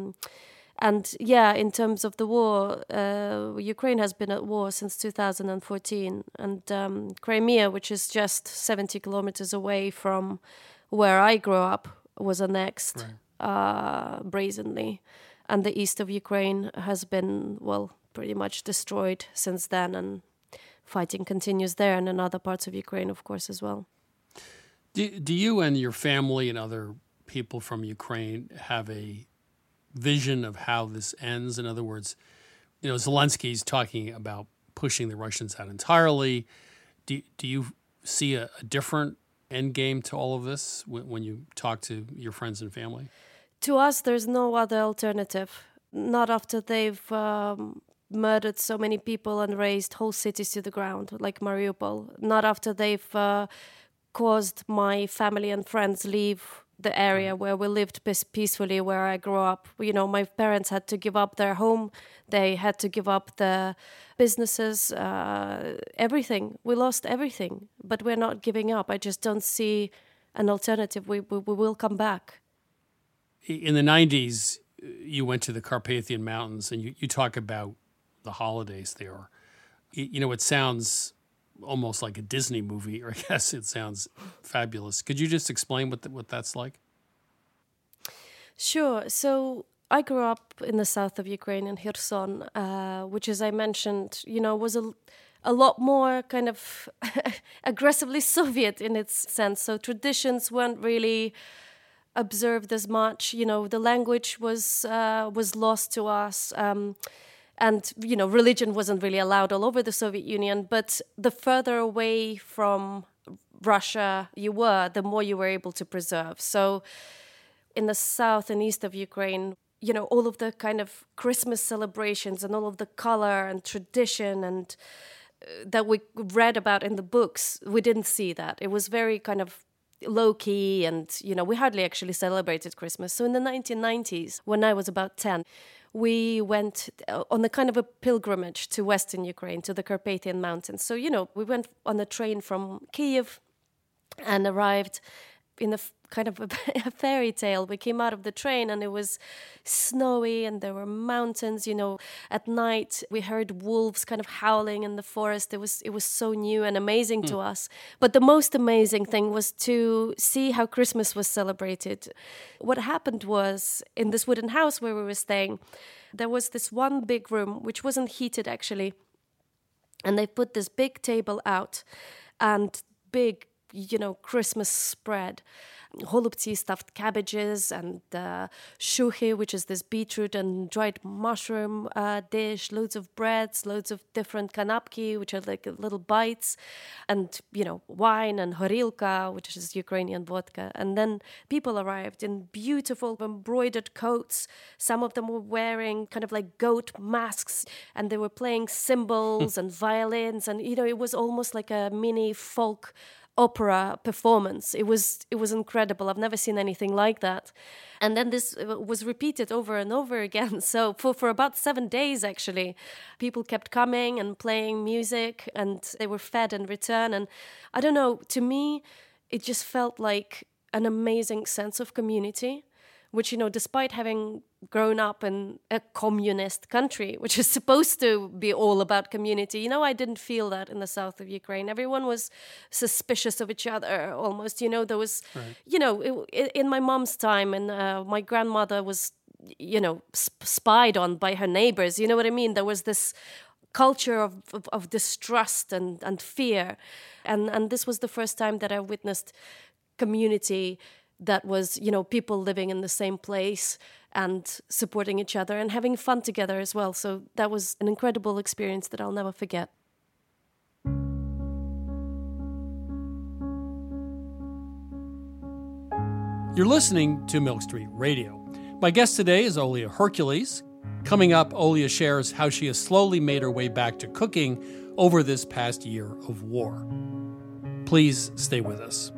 [SPEAKER 6] And yeah, in terms of the war, Ukraine has been at war since 2014, and Crimea, which is just 70 kilometers away from where I grew up, was annexed brazenly. And the east of Ukraine has been, well, pretty much destroyed since then, and fighting continues there and in other parts of Ukraine, of course, as well.
[SPEAKER 1] Do you and your family and other people from Ukraine have a vision of how this ends? In other words, you know, Zelensky's talking about pushing the Russians out entirely. Do you see a different end game to all of this when you talk to your friends and family?
[SPEAKER 6] To us, there's no other alternative. Not after they've murdered so many people and razed whole cities to the ground, like Mariupol. Not after they've caused my family and friends leave the area where we lived peacefully, where I grew up. You know, my parents had to give up their home. They had to give up their businesses, everything. We lost everything, but we're not giving up. I just don't see an alternative. We will come back.
[SPEAKER 1] In the 90s, you went to the Carpathian Mountains, and you talk about the holidays there. You know, it sounds almost like a Disney movie, or I guess it sounds fabulous. Could you just explain what that's like?
[SPEAKER 6] Sure. So I grew up in the south of Ukraine in Kherson, which, as I mentioned, you know, was a lot more kind of aggressively Soviet in its sense. So traditions weren't really observed as much. You know, the language was lost to us. And, you know, religion wasn't really allowed all over the Soviet Union. But the further away from Russia you were, the more you were able to preserve. So in the south and east of Ukraine, you know, all of the kind of Christmas celebrations and all of the color and tradition and that we read about in the books, we didn't see that. It was very kind of low-key, and, you know, we hardly actually celebrated Christmas. So in the 1990s, when I was about 10, we went on a kind of a pilgrimage to Western Ukraine, to the Carpathian Mountains. So, you know, we went on a train from Kyiv and arrived in a kind of a fairy tale. We came out of the train and it was snowy and there were mountains, you know. At night we heard wolves kind of howling in the forest. It was so new and amazing to us. But the most amazing thing was to see how Christmas was celebrated. What happened was, in this wooden house where we were staying, there was this one big room which wasn't heated actually. And they put this big table out and big, you know, Christmas spread. holubtsi, stuffed cabbages, and shuhi, which is this beetroot and dried mushroom dish, loads of breads, loads of different kanapki, which are like little bites, and, wine and horilka, which is Ukrainian vodka. And then people arrived in beautiful embroidered coats. Some of them were wearing kind of like goat masks, and they were playing cymbals and violins, and it was almost like a mini folk opera performance. It was incredible. I've never seen anything like that. And then this was repeated over and over again. So for about 7 days, actually, people kept coming and playing music, and they were fed in return. And I don't know, to me, it just felt like an amazing sense of community, which, despite having grown up in a communist country, which is supposed to be all about community, I didn't feel that in the south of Ukraine. Everyone was suspicious of each other almost. There was, right. In my mom's time, and my grandmother was, spied on by her neighbors. You know what I mean? There was this culture of distrust and fear. And this was the first time that I witnessed community that was, people living in the same place and supporting each other and having fun together as well. So that was an incredible experience that I'll never forget.
[SPEAKER 1] You're listening to Milk Street Radio. My guest today is Olya Hercules. Coming up, Olya shares how she has slowly made her way back to cooking over this past year of war. Please stay with us.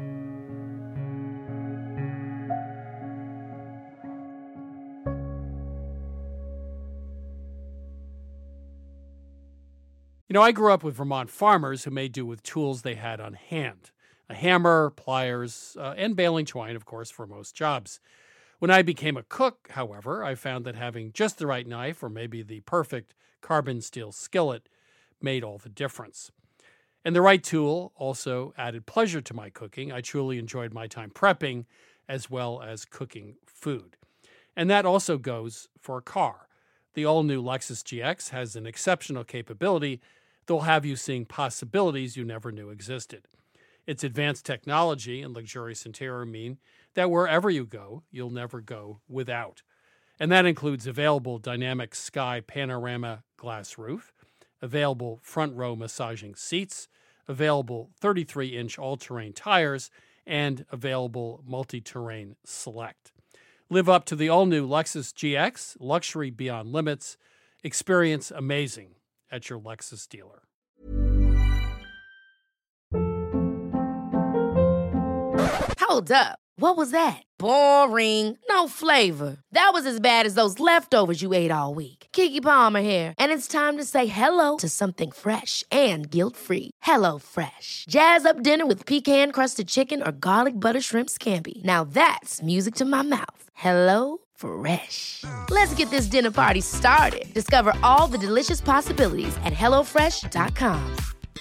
[SPEAKER 1] I grew up with Vermont farmers who made do with tools they had on hand. A hammer, pliers, and baling twine, of course, for most jobs. When I became a cook, however, I found that having just the right knife or maybe the perfect carbon steel skillet made all the difference. And the right tool also added pleasure to my cooking. I truly enjoyed my time prepping as well as cooking food. And that also goes for a car. The all-new Lexus GX has an exceptional capability that will have you seeing possibilities you never knew existed. Its advanced technology and luxurious interior mean that wherever you go, you'll never go without. And that includes available dynamic sky panorama glass roof, available front row massaging seats, available 33-inch all-terrain tires, and available multi-terrain select. Live up to the all-new Lexus GX, luxury beyond limits. Experience amazing at your Lexus dealer.
[SPEAKER 2] Hold up. What was that? Boring. No flavor. That was as bad as those leftovers you ate all week. Keke Palmer here, and it's time to say hello to something fresh and guilt-free. Hello Fresh. Jazz up dinner with pecan-crusted chicken or garlic butter shrimp scampi. Now that's music to my mouth. Hello Fresh. Let's get this dinner party started. Discover all the delicious possibilities at HelloFresh.com.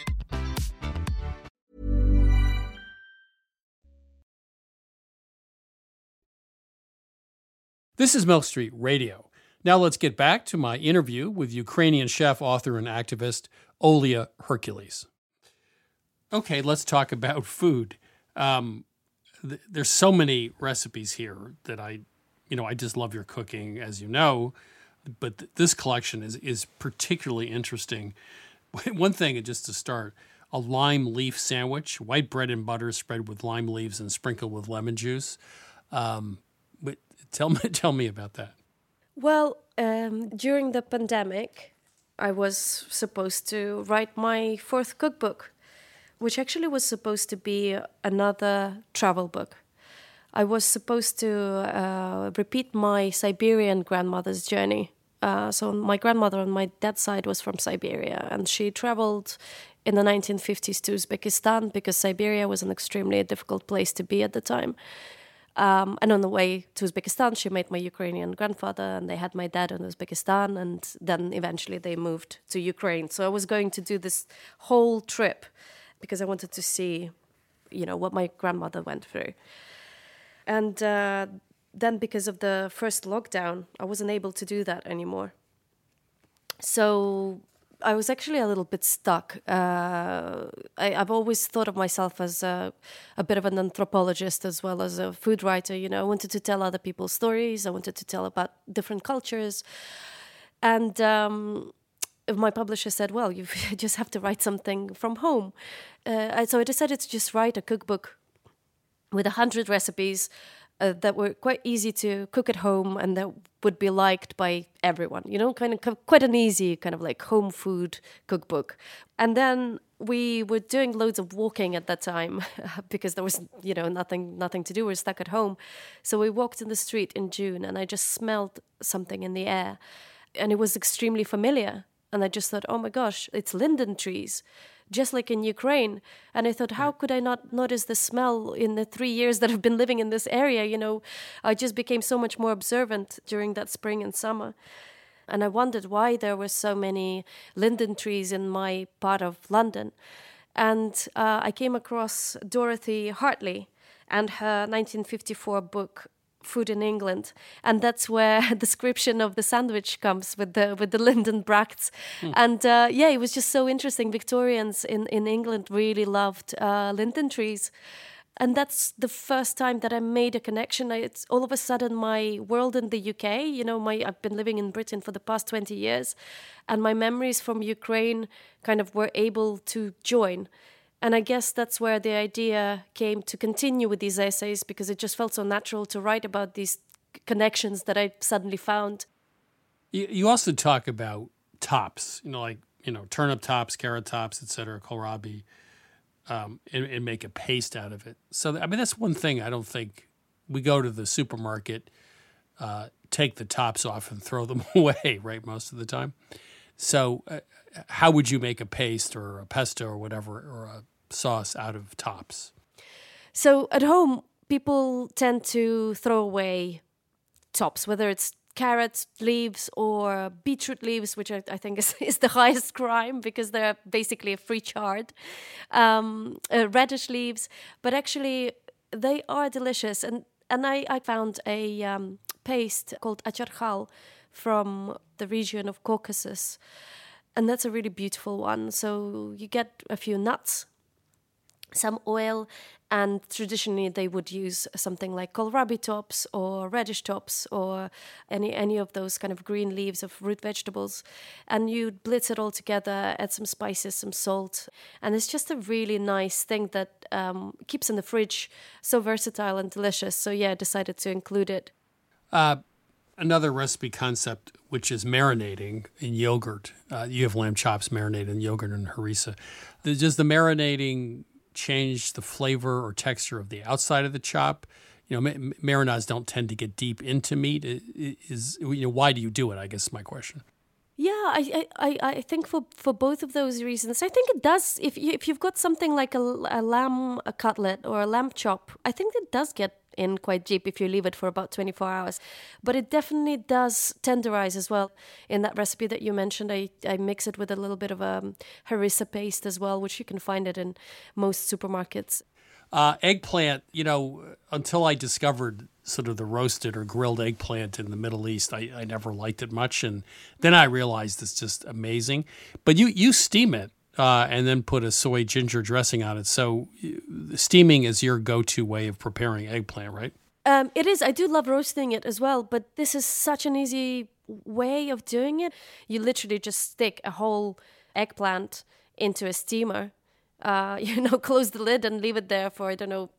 [SPEAKER 1] This is Milk Street Radio. Now let's get back to my interview with Ukrainian chef, author, and activist Olya Hercules. Okay, let's talk about food. There's so many recipes here that I just love your cooking, as you know, but this collection is particularly interesting. One thing, just to start, a lime leaf sandwich, white bread and butter spread with lime leaves and sprinkled with lemon juice. But tell me about that.
[SPEAKER 6] Well, during the pandemic, I was supposed to write my fourth cookbook, which actually was supposed to be another travel book. I was supposed to repeat my Siberian grandmother's journey. So my grandmother on my dad's side was from Siberia, and she traveled in the 1950s to Uzbekistan because Siberia was an extremely difficult place to be at the time. And on the way to Uzbekistan, she met my Ukrainian grandfather, and they had my dad in Uzbekistan, and then eventually they moved to Ukraine. So I was going to do this whole trip because I wanted to see, what my grandmother went through. And then because of the first lockdown, I wasn't able to do that anymore. So I was actually a little bit stuck. I've always thought of myself as a bit of an anthropologist as well as a food writer. I wanted to tell other people's stories. I wanted to tell about different cultures. And my publisher said, well, you just have to write something from home. So I decided to just write a cookbook with 100 recipes that were quite easy to cook at home and that would be liked by everyone, kind of quite an easy kind of like home food cookbook. And then we were doing loads of walking at that time because there was, nothing to do. We were stuck at home. So we walked in the street in June and I just smelled something in the air and it was extremely familiar. And I just thought, oh my gosh, it's linden trees, just like in Ukraine. And I thought, how could I not notice the smell in the 3 years that I've been living in this area? I just became so much more observant during that spring and summer. And I wondered why there were so many linden trees in my part of London. And I came across Dorothy Hartley and her 1954 book, Food in England, and that's where a description of the sandwich comes with the linden bracts. And it was just so interesting. Victorians in England really loved linden trees, and that's the first time that I made a connection. It's all of a sudden my world in the UK. I've been living in Britain for the past 20 years, and my memories from Ukraine kind of were able to join. And I guess that's where the idea came to continue with these essays, because it just felt so natural to write about these connections that I suddenly found.
[SPEAKER 1] You also talk about tops, turnip tops, carrot tops, etc., kohlrabi, and make a paste out of it. So, that's one thing I don't think we go to the supermarket, take the tops off and throw them away, right, most of the time. So how would you make a paste or a pesto or whatever, or a sauce out of tops?
[SPEAKER 6] So at home, people tend to throw away tops, whether it's carrot leaves or beetroot leaves, which I think is the highest crime because they're basically a free chard, radish leaves. But actually, they are delicious. And I found a paste called acharkhal from the region of Caucasus. And that's a really beautiful one. So you get a few nuts, some oil, and traditionally they would use something like kohlrabi tops or radish tops or any of those kind of green leaves of root vegetables. And you blitz it all together, add some spices, some salt. And it's just a really nice thing that keeps in the fridge, so versatile and delicious. So I decided to include it.
[SPEAKER 1] Another recipe concept, which is marinating in yogurt. You have lamb chops marinated in yogurt and harissa. Does the marinating change the flavor or texture of the outside of the chop? Marinades don't tend to get deep into meat. Why do you do it? I guess is my question.
[SPEAKER 6] Yeah, I think for both of those reasons, I think it does. If you've got something like a lamb cutlet or a lamb chop, I think it does get in quite deep if you leave it for about 24 hours. But it definitely does tenderize as well. In that recipe that you mentioned, I mix it with a little bit of a harissa paste as well, which you can find it in most supermarkets.
[SPEAKER 1] Eggplant, until I discovered sort of the roasted or grilled eggplant in the Middle East, I never liked it much. And then I realized it's just amazing. But you steam it and then put a soy ginger dressing on it. So steaming is your go-to way of preparing eggplant, right?
[SPEAKER 6] It is. I do love roasting it as well. But this is such an easy way of doing it. You literally just stick a whole eggplant into a steamer. Close the lid and leave it there for,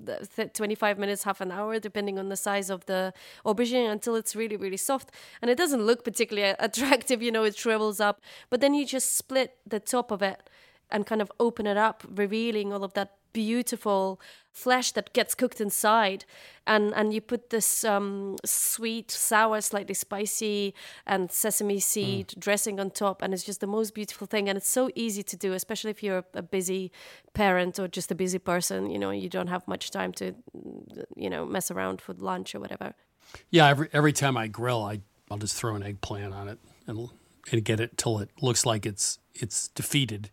[SPEAKER 6] 25 minutes, half an hour, depending on the size of the aubergine, until it's really, really soft. And it doesn't look particularly attractive, it shrivels up. But then you just split the top of it and kind of open it up, revealing all of that beautiful flesh that gets cooked inside. And you put this sweet, sour, slightly spicy and sesame seed dressing on top. And it's just the most beautiful thing. And it's so easy to do, especially if you're a busy parent or just a busy person. You don't have much time to, mess around for lunch or whatever.
[SPEAKER 1] Yeah, every time I grill, I'll just throw an eggplant on it and get it till it looks like it's defeated.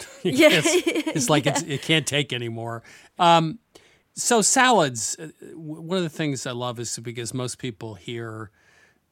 [SPEAKER 1] It's like it can't take anymore. So salads, one of the things I love is because most people hear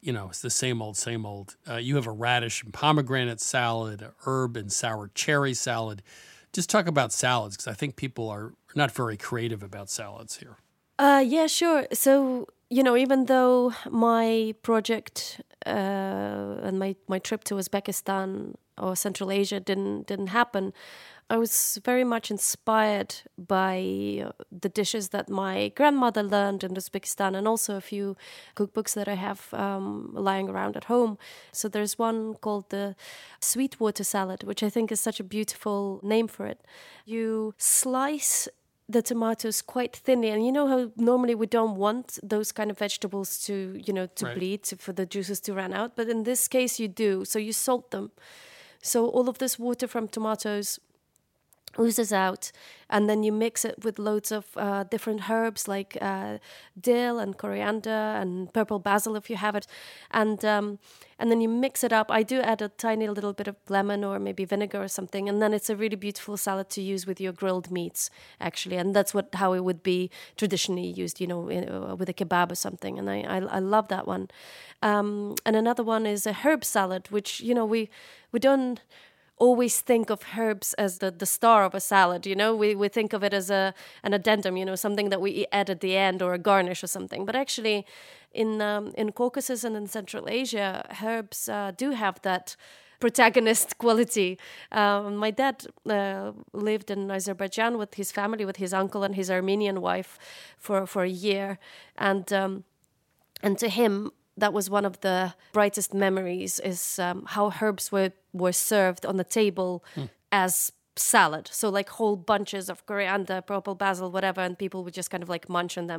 [SPEAKER 1] it's the same old, same old. You have a radish and pomegranate salad, a herb and sour cherry salad. Just talk about salads, because I think people are not very creative about salads here.
[SPEAKER 6] Yeah, sure. So, even though my project and my trip to Uzbekistan or Central Asia didn't happen, I was very much inspired by the dishes that my grandmother learned in Uzbekistan, and also a few cookbooks that I have lying around at home. So there's one called the Sweetwater Salad, which I think is such a beautiful name for it. You slice the tomatoes quite thinly, and you know how normally we don't want those kind of vegetables to
[SPEAKER 1] Right.
[SPEAKER 6] bleed, for the juices to run out, but in this case you do. So you salt them. So all of this water from tomatoes oozes out, and then you mix it with loads of different herbs like dill and coriander and purple basil if you have it, and then you mix it up. I do add a tiny little bit of lemon or maybe vinegar or something, and then it's a really beautiful salad to use with your grilled meats, actually, and that's how it would be traditionally used, with a kebab or something, and I love that one. And another one is a herb salad, which we don't always think of herbs as the star of a salad, we think of it as an addendum, something that we add at the end, or a garnish or something. But actually in Caucasus and in Central Asia, herbs do have that protagonist quality. My dad lived in Azerbaijan with his family, with his uncle and his Armenian wife for a year, and to him, that was one of the brightest memories, is how herbs were served on the table as salad. So like whole bunches of coriander, purple basil, whatever, and people would just kind of like munch on them.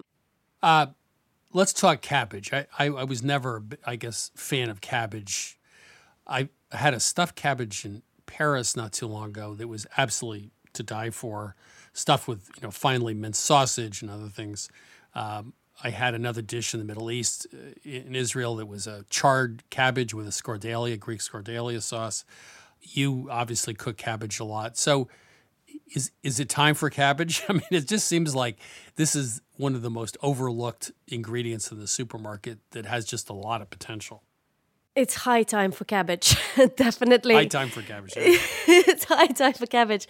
[SPEAKER 1] Let's talk cabbage. I was never, I guess, fan of cabbage. I had a stuffed cabbage in Paris not too long ago that was absolutely to die for, stuffed with finely minced sausage and other things. I had another dish in the Middle East, in Israel, that was a charred cabbage with a scordalia, Greek scordalia sauce. You obviously cook cabbage a lot. So is it time for cabbage? I mean, it just seems like this is one of the most overlooked ingredients in the supermarket that has just a lot of potential.
[SPEAKER 6] It's high time for cabbage, definitely.
[SPEAKER 1] High time for cabbage. Yeah.
[SPEAKER 6] It's high time for cabbage.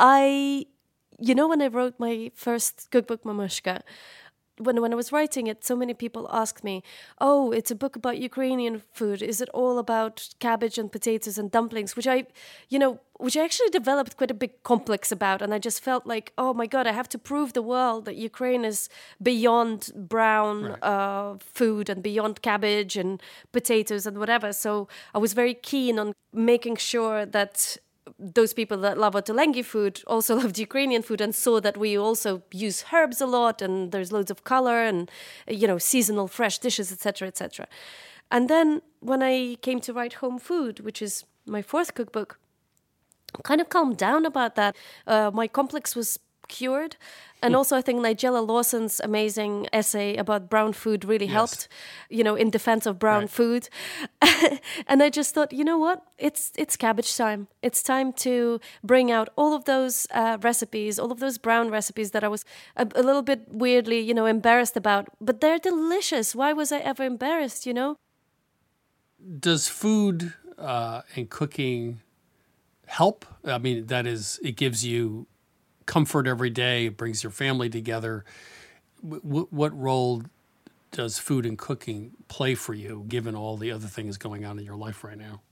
[SPEAKER 6] When I wrote my first cookbook, Mamushka, when I was writing it, so many people asked me, "Oh, it's a book about Ukrainian food. Is it all about cabbage and potatoes and dumplings?" Which I actually developed quite a big complex about, and I just felt like, oh my God, I have to prove the world that Ukraine is beyond brown food and beyond cabbage and potatoes and whatever. So I was very keen on making sure that those people that love Ottolenghi food also loved Ukrainian food, and saw that we also use herbs a lot, and there's loads of color and seasonal fresh dishes, etc., etc. And then when I came to write Home Food, which is my fourth cookbook, I kind of calmed down about that. My complex was cured. And also I think Nigella Lawson's amazing essay about brown food really helped, in defense of brown food. And I just thought, you know what? It's cabbage time. It's time to bring out all of those recipes, all of those brown recipes that I was a little bit weirdly, embarrassed about. But they're delicious. Why was I ever embarrassed,
[SPEAKER 1] Does food and cooking help? I mean, that is, it gives you comfort every day. It brings your family together. What role does food and cooking play for you, given all the other things going on in your life right now?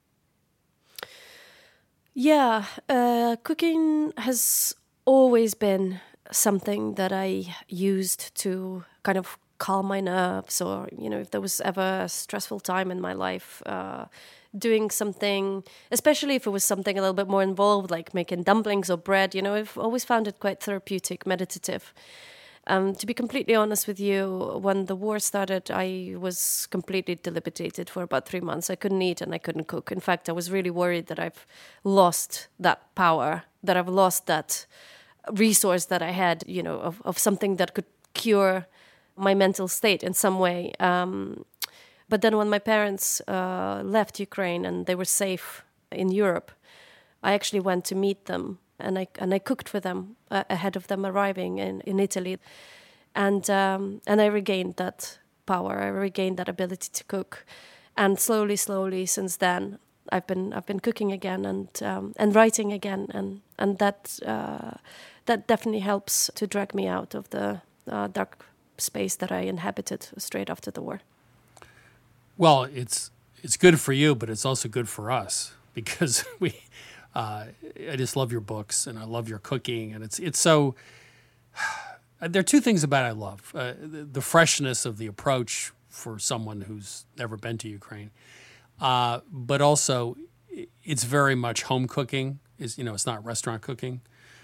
[SPEAKER 6] Yeah, cooking has always been something that I used to kind of calm my nerves, or, if there was ever a stressful time in my life, doing something, especially if it was something a little bit more involved, like making dumplings or bread, I've always found it quite therapeutic, meditative. To be completely honest with you, when the war started, I was completely debilitated for about 3 months. I couldn't eat and I couldn't cook. In fact, I was really worried that I've lost that power, that I've lost that resource that I had, of something that could cure my mental state in some way. But then when my parents left Ukraine and they were safe in Europe, I actually went to meet them, and I cooked for them ahead of them arriving in Italy, and I regained that power. I regained that ability to cook, and slowly, since then, I've been cooking again and writing again, and that definitely helps to drag me out of the dark space that I inhabited straight after the war.
[SPEAKER 1] Well, it's good for you, but it's also good for us because I just love your books and I love your cooking, and it's so. There are two things about it I love: the freshness of the approach for someone who's never been to Ukraine, but also it's very much home cooking. It's not restaurant cooking.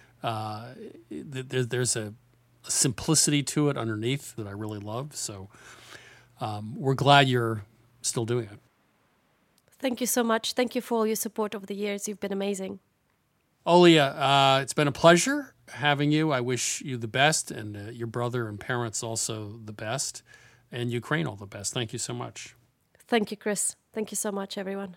[SPEAKER 1] There's a simplicity to it underneath that I really love. So we're glad you're still doing it.
[SPEAKER 6] Thank you so much. Thank you for all your support over the years. You've been amazing.
[SPEAKER 1] Olya, it's been a pleasure having you. I wish you the best, and your brother and parents also the best, and Ukraine all the best. Thank you so much.
[SPEAKER 6] Thank you, Chris. Thank you so much, everyone.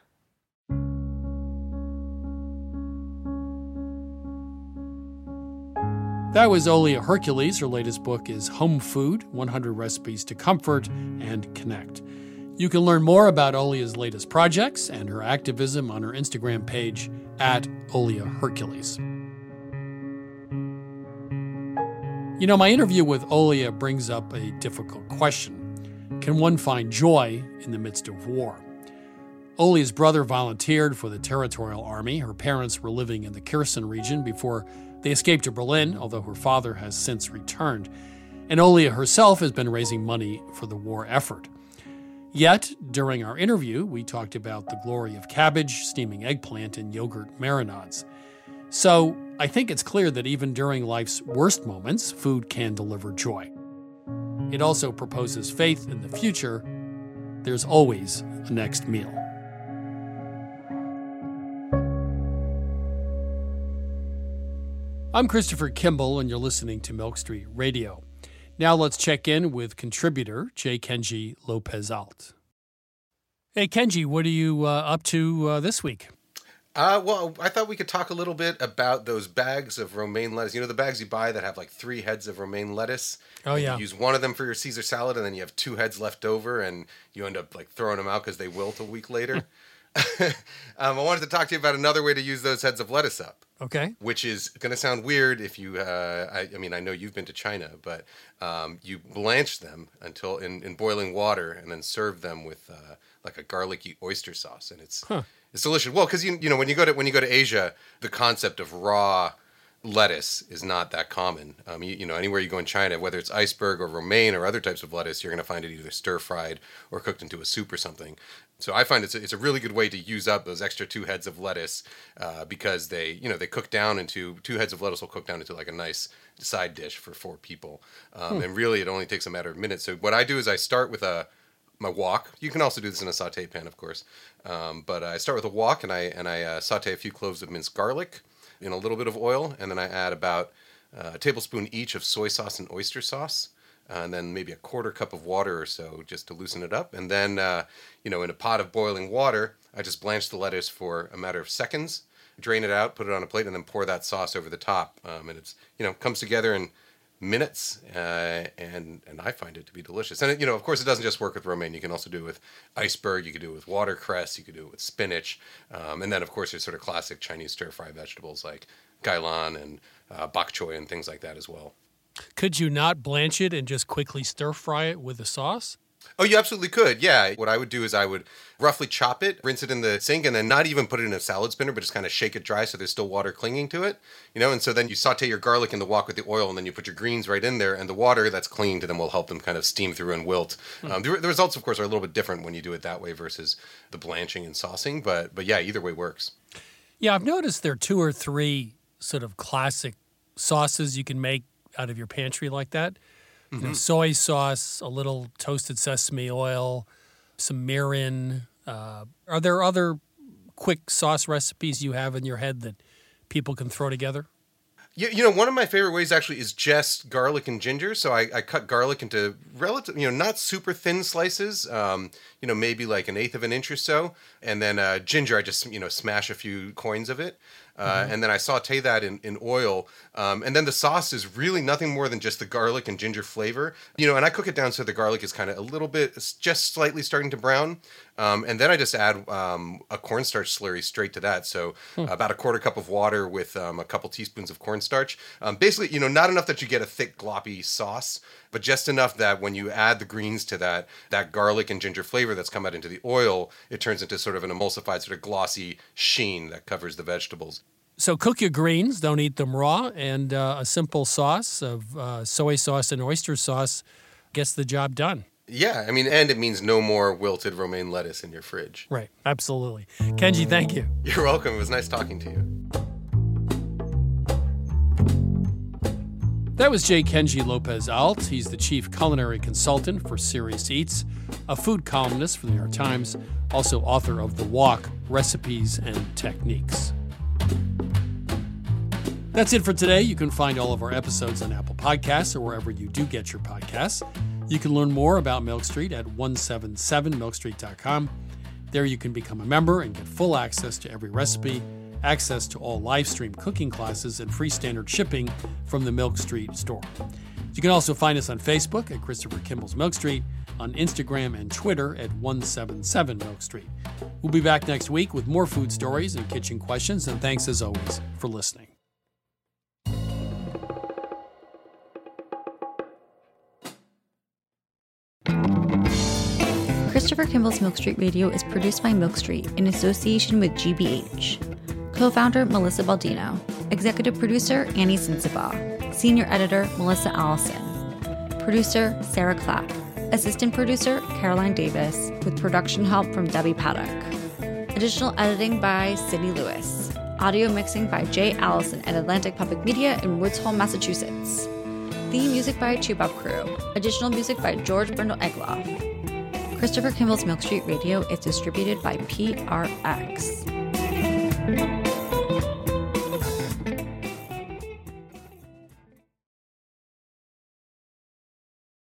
[SPEAKER 1] That was Olya Hercules. Her latest book is Home Food, 100 Recipes to Comfort and Connect. You can learn more about Olya's latest projects and her activism on her Instagram page at Olya Hercules. My interview with Olya brings up a difficult question. Can one find joy in the midst of war? Olya's brother volunteered for the Territorial Army. Her parents were living in the Kherson region before they escaped to Berlin, although her father has since returned. And Olya herself has been raising money for the war effort. Yet, during our interview, we talked about the glory of cabbage, steaming eggplant, and yogurt marinades. So I think it's clear that even during life's worst moments, food can deliver joy. It also proposes faith in the future. There's always a next meal. I'm Christopher Kimball, and you're listening to Milk Street Radio. Now let's check in with contributor J. Kenji Lopez-Alt. Hey, Kenji, what are you up to this week?
[SPEAKER 11] Well, I thought we could talk a little bit about those bags of romaine lettuce. The bags you buy that have like 3 heads of romaine lettuce.
[SPEAKER 1] Oh, yeah.
[SPEAKER 11] You use one of them for your Caesar salad, and then you have 2 heads left over, and you end up like throwing them out because they wilt a week later. I wanted to talk to you about another way to use those heads of lettuce up.
[SPEAKER 1] Okay.
[SPEAKER 11] Which is going to sound weird if you, I know you've been to China, but you blanch them until in boiling water and then serve them with like a garlicky oyster sauce, and it's delicious. Well, because when you go to Asia, the concept of raw lettuce is not that common. Anywhere you go in China, whether it's iceberg or romaine or other types of lettuce, you're going to find it either stir fried or cooked into a soup or something. So I find it's a really good way to use up those extra 2 heads of lettuce because they cook down into 2 heads of lettuce will cook down into like a nice side dish for 4 people. And really, it only takes a matter of minutes. So what I do is I start with my wok. You can also do this in a saute pan, of course. But I start with a wok and I saute a few cloves of minced garlic in a little bit of oil, and then I add about a tablespoon each of soy sauce and oyster sauce. And then maybe a 1/4 cup of water or so just to loosen it up. And then, in a pot of boiling water, I just blanch the lettuce for a matter of seconds, drain it out, put it on a plate, and then pour that sauce over the top. And it's, comes together in minutes, and I find it to be delicious. And, of course, it doesn't just work with romaine. You can also do it with iceberg. You could do it with watercress. You could do it with spinach. And then, of course, there's sort of classic Chinese stir-fry vegetables like gailan and bok choy and things like that as well.
[SPEAKER 1] Could you not blanch it and just quickly stir fry it with the sauce?
[SPEAKER 11] Oh, you absolutely could. Yeah. What I would do is I would roughly chop it, rinse it in the sink, and then not even put it in a salad spinner, but just kind of shake it dry so there's still water clinging to it. And so then you saute your garlic in the wok with the oil, and then you put your greens right in there, and the water that's clinging to them will help them kind of steam through and wilt. The results, of course, are a little bit different when you do it that way versus the blanching and saucing, but yeah, either way works.
[SPEAKER 1] Yeah, I've noticed there are 2 or 3 sort of classic sauces you can make out of your pantry like that. Soy sauce, a little toasted sesame oil, some mirin. Are there other quick sauce recipes you have in your head that people can throw together?
[SPEAKER 11] Yeah, one of my favorite ways actually is just garlic and ginger. So I cut garlic into relative, not super thin slices, maybe like 1/8 of an inch or so. And then ginger, I just, smash a few coins of it. and then I saute that in oil. And then the sauce is really nothing more than just the garlic and ginger flavor. And I cook it down so the garlic is kind of a little bit, just slightly starting to brown. And then I just add a cornstarch slurry straight to that. So about a quarter cup of water with a couple teaspoons of cornstarch. Basically, not enough that you get a thick, gloppy sauce, but just enough that when you add the greens to that garlic and ginger flavor that's come out into the oil, it turns into sort of an emulsified, sort of glossy sheen that covers the vegetables.
[SPEAKER 1] So cook your greens, don't eat them raw, and a simple sauce of soy sauce and oyster sauce gets the job done.
[SPEAKER 11] Yeah, and it means no more wilted romaine lettuce in your fridge.
[SPEAKER 1] Right, absolutely. Kenji, thank you.
[SPEAKER 11] You're welcome. It was nice talking to you.
[SPEAKER 1] That was J. Kenji Lopez-Alt. He's the chief culinary consultant for Serious Eats, a food columnist for the New York Times, also author of The Walk, Recipes and Techniques. That's it for today. You can find all of our episodes on Apple Podcasts or wherever you do get your podcasts. You can learn more about Milk Street at 177milkstreet.com. There you can become a member and get full access to every recipe, access to all live stream cooking classes, and free standard shipping from the Milk Street store. You can also find us on Facebook at Christopher Kimball's Milk Street, on Instagram and Twitter at 177Milk Street. We'll be back next week with more food stories and kitchen questions, and thanks as always for listening.
[SPEAKER 12] Christopher Kimball's Milk Street Radio is produced by Milk Street in association with GBH. Co-founder Melissa Baldino. Executive producer Annie Sensabaugh. Senior editor Melissa Allison. Producer Sarah Clapp. Assistant producer Caroline Davis, with production help from Debbie Paddock. Additional editing by Sydney Lewis. Audio mixing by Jay Allison at Atlantic Public Media in Woods Hole, Massachusetts. Theme music by Chubop Crew. Additional music by George Brindle Egloff. Christopher Kimball's Milk Street Radio is distributed by PRX.